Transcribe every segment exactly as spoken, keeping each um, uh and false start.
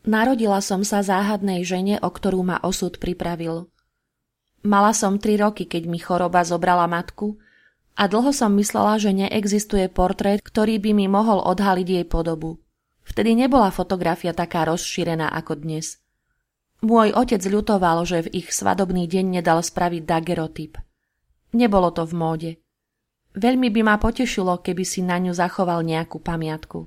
Narodila som sa záhadnej žene, o ktorú ma osud pripravil. Mala som tri roky, keď mi choroba zobrala matku a dlho som myslela, že neexistuje portrét, ktorý by mi mohol odhaliť jej podobu. Vtedy nebola fotografia taká rozšírená ako dnes. Môj otec ľutoval, že v ich svadobný deň nedal spraviť daguerreotyp. Nebolo to v móde. Veľmi by ma potešilo, keby si na ňu zachoval nejakú pamiatku.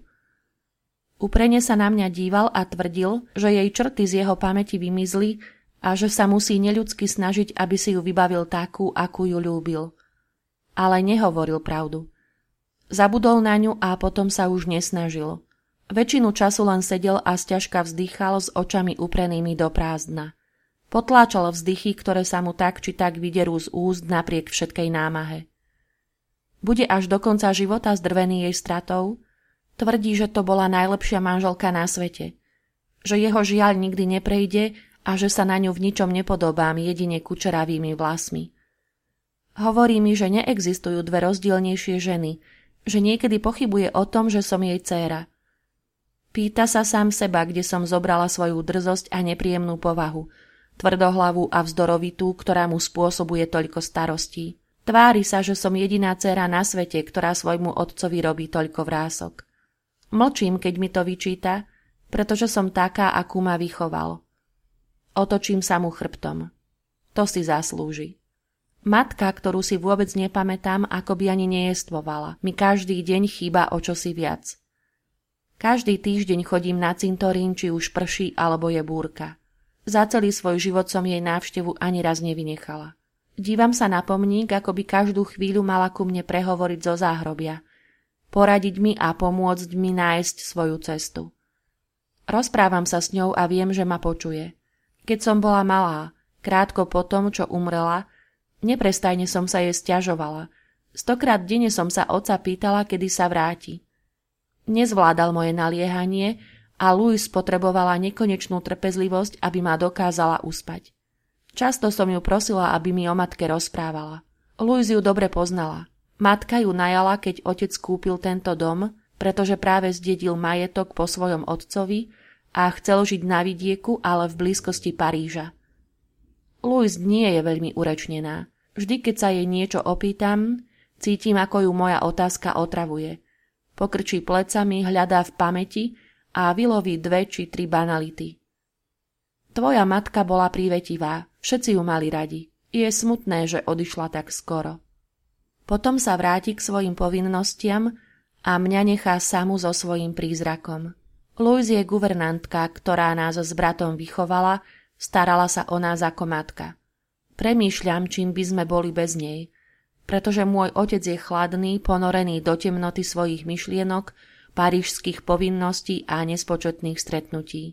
Uprene sa na mňa díval a tvrdil, že jej črty z jeho pamäti vymizli a že sa musí neľudsky snažiť, aby si ju vybavil takú, akú ju ľúbil. Ale nehovoril pravdu. Zabudol na ňu a potom sa už nesnažil. Väčšinu času len sedel a sťažka vzdychal s očami uprenými do prázdna. Potláčal vzdychy, ktoré sa mu tak či tak vyderú z úst napriek všetkej námahe. Bude až do konca života zdrvený jej stratou? Tvrdí, že to bola najlepšia manželka na svete. Že jeho žiaľ nikdy neprejde a že sa na ňu v ničom nepodobám jedine kučeravými vlasmi. Hovorí mi, že neexistujú dve rozdielnejšie ženy, že niekedy pochybuje o tom, že som jej dcéra. Pýta sa sám seba, kde som zobrala svoju drzosť a nepríjemnú povahu, tvrdohlavú a vzdorovitú, ktorá mu spôsobuje toľko starostí. Tvári sa, že som jediná dcéra na svete, ktorá svojmu otcovi robí toľko vrások. Mlčím, keď mi to vyčíta, pretože som taká, akú ma vychoval. Otočím sa mu chrbtom. To si zaslúži. Matka, ktorú si vôbec nepamätám, ako by ani nejestvovala, mi každý deň chýba o čosi viac. Každý týždeň chodím na cintorín, či už prší alebo je búrka. Za celý svoj život som jej návštevu ani raz nevynechala. Dívam sa na pomník, ako by každú chvíľu mala ku mne prehovoriť zo záhrobia. Poradiť mi a pomôcť mi nájsť svoju cestu. Rozprávam sa s ňou a viem, že ma počuje. Keď som bola malá, krátko po tom, čo umrela, neprestajne som sa jej sťažovala. Stokrát denne som sa otca pýtala, kedy sa vráti. Nezvládal moje naliehanie a Louise potrebovala nekonečnú trpezlivosť, aby ma dokázala uspať. Často som ju prosila, aby mi o matke rozprávala. Louise ju dobre poznala. Matka ju najala, keď otec kúpil tento dom, pretože práve zdedil majetok po svojom otcovi a chcel žiť na vidieku, ale v blízkosti Paríža. Louise nie je veľmi urečnená. Vždy, keď sa jej niečo opýtam, cítim, ako ju moja otázka otravuje. Pokrčí plecami, hľadá v pamäti a vyloví dve či tri banality. Tvoja matka bola prívetivá, všetci ju mali radi. Je smutné, že odišla tak skoro. Potom sa vráti k svojim povinnostiam a mňa nechá samu so svojím prízrakom. Louise je guvernantka, ktorá nás s bratom vychovala, starala sa o nás ako matka. Premýšľam, čím by sme boli bez nej, pretože môj otec je chladný, ponorený do temnoty svojich myšlienok, parížských povinností a nespočetných stretnutí.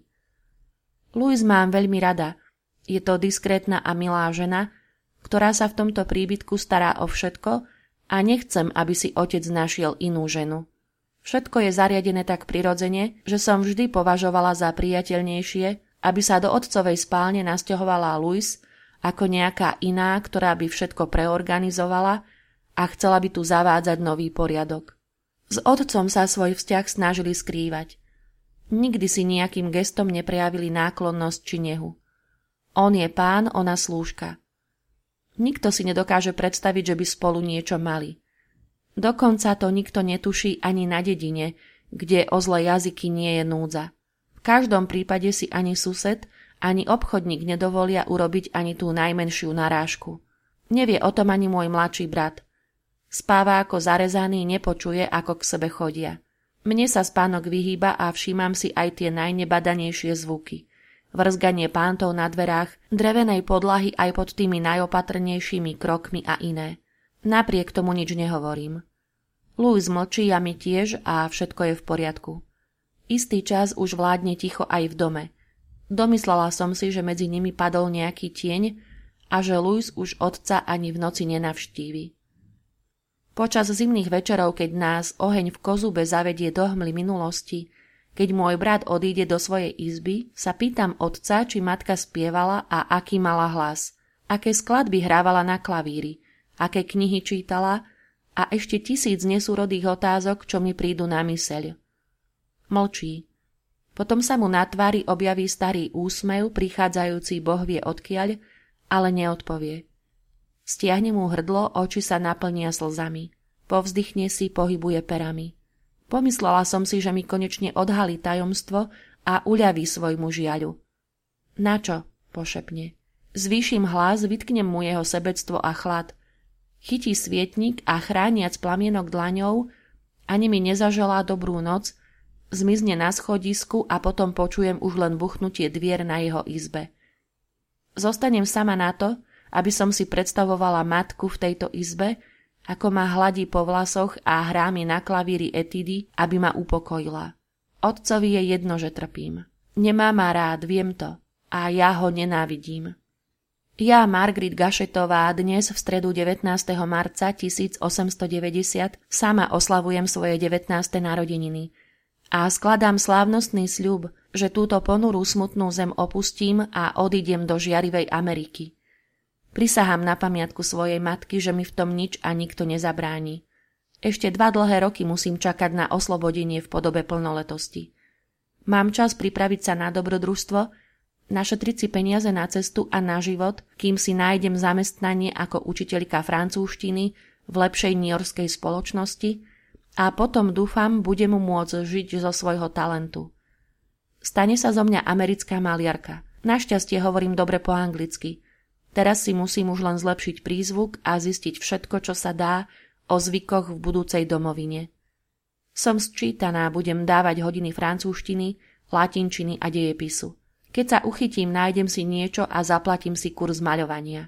Louise mám veľmi rada. Je to diskrétna a milá žena, ktorá sa v tomto príbytku stará o všetko a nechcem, aby si otec našiel inú ženu. Všetko je zariadené tak prirodzene, že som vždy považovala za priateľnejšie, aby sa do otcovej spálne nasťahovala Louise ako nejaká iná, ktorá by všetko preorganizovala a chcela by tu zavádzať nový poriadok. S otcom sa svoj vzťah snažili skrývať. Nikdy si nejakým gestom neprejavili náklonnosť či nehu. On je pán, ona slúžka. Nikto si nedokáže predstaviť, že by spolu niečo mali. Dokonca to nikto netuší ani na dedine, kde o zlé jazyky nie je núdza. V každom prípade si ani sused, ani obchodník nedovolia urobiť ani tú najmenšiu narážku. Nevie o tom ani môj mladší brat. Spáva ako zarezaný, nepočuje, ako k sebe chodia. Mne sa spánok vyhýba a všímam si aj tie najnebadanejšie zvuky. Vrzganie pántov na dverách, drevenej podlahy aj pod tými najopatrnejšími krokmi a iné. Napriek tomu nič nehovorím. Louise mlčí a my tiež a všetko je v poriadku. Istý čas už vládne ticho aj v dome. Domyslela som si, že medzi nimi padol nejaký tieň a že Louise už otca ani v noci nenavštívi. Počas zimných večerov, keď nás oheň v kozube zavedie do hmly minulosti, keď môj brat odíde do svojej izby, sa pýtam otca, či matka spievala a aký mala hlas, aké skladby hrávala na klavíri, aké knihy čítala a ešte tisíc nesúrodých otázok, čo mi prídu na myseľ. Mlčí. Potom sa mu na tvári objaví starý úsmev, prichádzajúci bohvie odkiaľ, ale neodpovie. Stiahne mu hrdlo, oči sa naplnia slzami. Povzdychne si, pohybuje perami. Pomyslela som si, že mi konečne odhalí tajomstvo a uľaví svojmu žiaľu. Načo? Pošepne. Zvýšim hlas, vytknem mu jeho sebectvo a chlad. Chytí svietnik a chrániac plamienok dlaňou, ani mi nezaželá dobrú noc, zmizne na schodisku a potom počujem už len buchnutie dvier na jeho izbe. Zostanem sama na to, aby som si predstavovala matku v tejto izbe, ako ma hladí po vlasoch a hrá mi na klavíri etidy, aby ma upokojila. Otcovi je jedno, že trpím. Nemá ma rád, viem to. A ja ho nenávidím. Ja, Margrit Gašetová, dnes v stredu devätnásteho marca tisícosemstodeväťdesiat sama oslavujem svoje devätnáste narodeniny a skladám slávnostný sľub, že túto ponurú smutnú zem opustím a odídem do žiarivej Ameriky. Prisahám na pamiatku svojej matky, že mi v tom nič a nikto nezabráni. Ešte dva dlhé roky musím čakať na oslobodenie v podobe plnoletosti. Mám čas pripraviť sa na dobrodružstvo, našetriť si peniaze na cestu a na život, kým si nájdem zamestnanie ako učiteľka francúzštiny v lepšej newyorskej spoločnosti a potom dúfam, budem mu môcť žiť zo svojho talentu. Stane sa zo mňa americká maliarka. Našťastie hovorím dobre po anglicky. Teraz si musím už len zlepšiť prízvuk a zistiť všetko, čo sa dá o zvykoch v budúcej domovine. Som sčítaná, budem dávať hodiny francúzštiny, latinčiny a dejepisu. Keď sa uchytím, nájdem si niečo a zaplatím si kurz maľovania.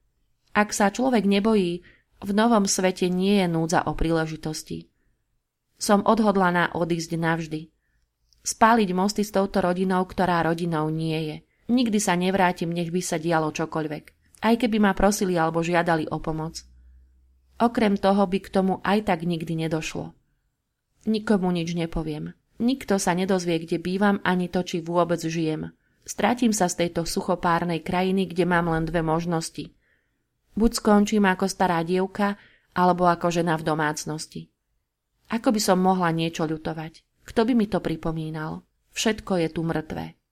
Ak sa človek nebojí, v novom svete nie je núdza o príležitosti. Som odhodlaná odísť navždy. Spáliť mosty s touto rodinou, ktorá rodinou nie je. Nikdy sa nevrátim, nech by sa dialo čokoľvek. Aj keby ma prosili alebo žiadali o pomoc. Okrem toho by k tomu aj tak nikdy nedošlo. Nikomu nič nepoviem. Nikto sa nedozvie, kde bývam, ani to, či vôbec žijem. Stratím sa z tejto suchopárnej krajiny, kde mám len dve možnosti. Buď skončím ako stará dievka, alebo ako žena v domácnosti. Ako by som mohla niečo ľutovať? Kto by mi to pripomínal? Všetko je tu mŕtve.